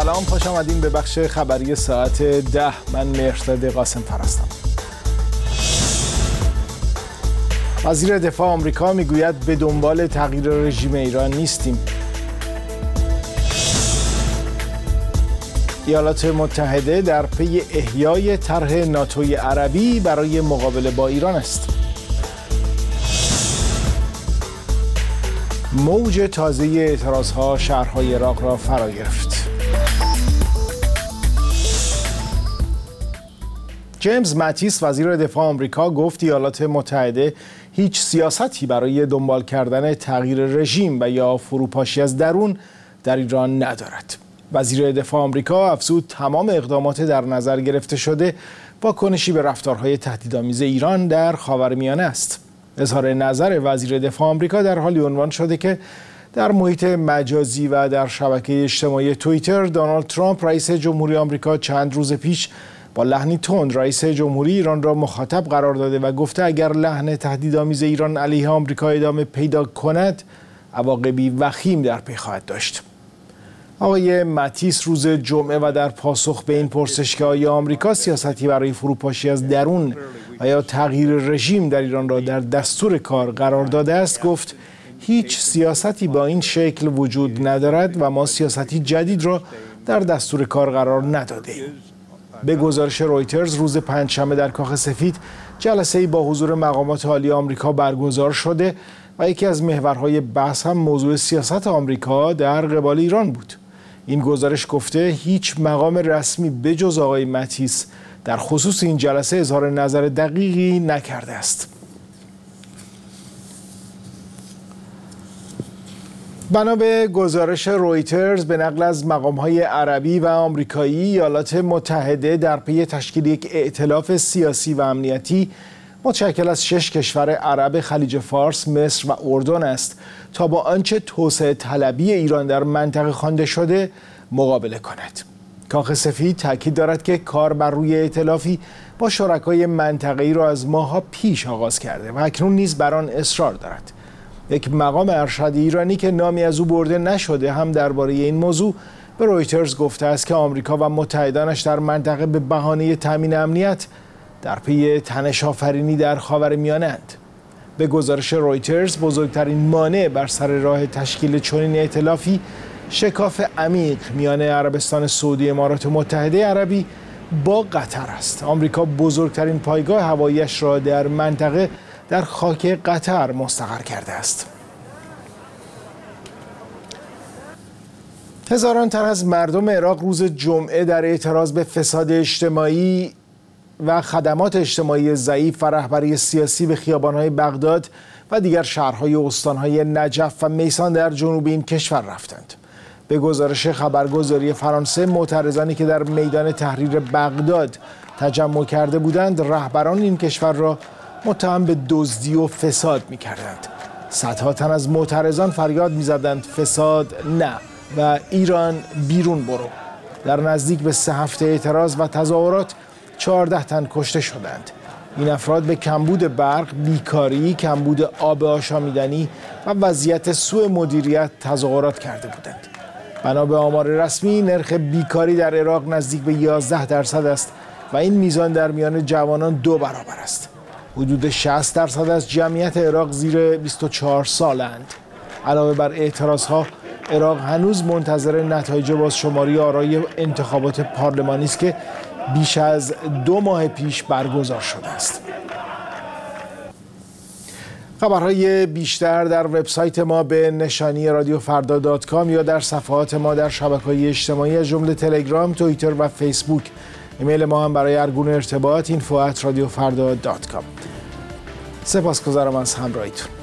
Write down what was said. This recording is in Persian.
سلام، خوش آمدین به بخش خبری ساعت 10. من مهرداد قاسم فرستم. وزیر دفاع آمریکا میگوید به دنبال تغییر رژیم ایران نیستیم. ایالات متحده در پی احیای طرح ناتوی عربی برای مقابله با ایران است. موج تازه اعتراضها شهرهای عراق را فرا گرفت. جیمز ماتیس وزیر دفاع آمریکا گفت ایالات متحده هیچ سیاستی برای دنبال کردن تغییر رژیم و یا فروپاشی از درون در ایران ندارد. وزیر دفاع آمریکا افزود تمام اقدامات در نظر گرفته شده واکنشی به رفتارهای تهدیدآمیز ایران در خاورمیانه است. اظهار نظر وزیر دفاع آمریکا در حالی عنوان شده که در محیط مجازی و در شبکه اجتماعی توییتر دونالد ترامپ رئیس جمهوری آمریکا چند روز پیش با لحنی تند رئیس جمهوری ایران را مخاطب قرار داده و گفته اگر لحن تهدیدآمیز ایران علیه آمریکا ادامه پیدا کند عواقبی وخیم در پی خواهد داشت. آقای ماتیس روز جمعه و در پاسخ به این پرسش که آیا آمریکا سیاستی برای فروپاشی از درون و یا تغییر رژیم در ایران را در دستور کار قرار داده است گفت هیچ سیاستی با این شکل وجود ندارد و ما سیاستی جدید را در دستور کار قرار نداده‌ایم. به گزارش رویترز روز پنجشنبه در کاخ سفید جلسه‌ای با حضور مقامات عالی آمریکا برگزار شده و یکی از محورهای بحث هم موضوع سیاست آمریکا در قبال ایران بود. این گزارش گفته هیچ مقام رسمی بجز آقای ماتیس در خصوص این جلسه اظهار نظر دقیقی نکرده است. بنا به گزارش رویترز به نقل از مقام‌های عربی و آمریکایی ایالات متحده در پی تشکیل یک ائتلاف سیاسی و امنیتی متشکل از 6 کشور عرب خلیج فارس، مصر و اردن است تا با آنچه توسعه طلبی ایران در منطقه خوانده شده مقابله کند. کاخ سفید تاکید دارد که کار بر روی ائتلافی با شرکای منطقه‌ای را از ماه‌ها پیش آغاز کرده و اکنون نیز بر آن اصرار دارد. یک مقام ارشد ایرانی که نامی از او برده نشده هم درباره این موضوع به رویترز گفته است که آمریکا و متحدانش در منطقه به بهانه تامین امنیت در پی تنش آفرینی در خاورمیانه‌اند. به گزارش رویترز بزرگترین مانع بر سر راه تشکیل چنین ائتلافی شکاف عمیق میان عربستان سعودی امارات متحده عربی با قطر است. آمریکا بزرگترین پایگاه هوایی‌اش را در منطقه در خاک قطر مستقر کرده است. هزاران تن از مردم عراق روز جمعه در اعتراض به فساد اجتماعی و خدمات اجتماعی ضعیف و رهبری سیاسی به خیابان‌های بغداد و دیگر شهرهای استان‌های نجف و میسان در جنوب این کشور رفتند. به گزارش خبرگزاری فرانسه معترضانی که در میدان تحریر بغداد تجمع کرده بودند رهبران این کشور را متهم به دزدی و فساد می‌کردند. صدها تن از معترضان فریاد می‌زدند فساد نه و ایران بیرون برو. در نزدیک به 3 هفته اعتراض و تظاهرات 14 تن کشته شدند. این افراد به کمبود برق، بیکاری، کمبود آب آشامیدنی و وضعیت سوء مدیریت تظاهرات کرده بودند. بنا به آمار رسمی نرخ بیکاری در عراق نزدیک به 11% است و این میزان در میان جوانان 2 برابر است. حدود 60% از جمعیت عراق زیر 24 سالند. علاوه بر اعتراضها، عراق هنوز منتظر نتایج بازشماری آرای انتخابات پارلمانی است که بیش از 2 ماه پیش برگزار شده است. خبرهای بیشتر در وبسایت ما به نشانی رادیوفردا.com یا در صفحات ما در شبکه‌های اجتماعی از جمله تلگرام، توییتر و فیسبوک. ایمیل ما هم برای هر گونه ارتباط info@radiofarda.com. سپاسگزارم از همراهیتون.